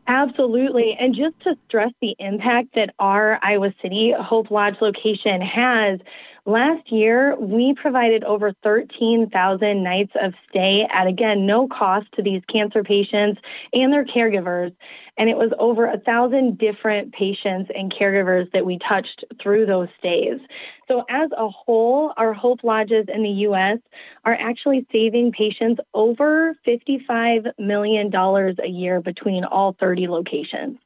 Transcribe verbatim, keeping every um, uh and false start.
Absolutely. And just to stress the impact that our Iowa City Hope Lodge location has, last year we provided over thirteen thousand nights of stay at, again, no cost to these cancer patients and their caregivers. And it was over a thousand different patients and caregivers that we touched through those stays. So as a whole, our Hope Lodges in the U S are actually saving patients over fifty-five million dollars a year between all thirty locations.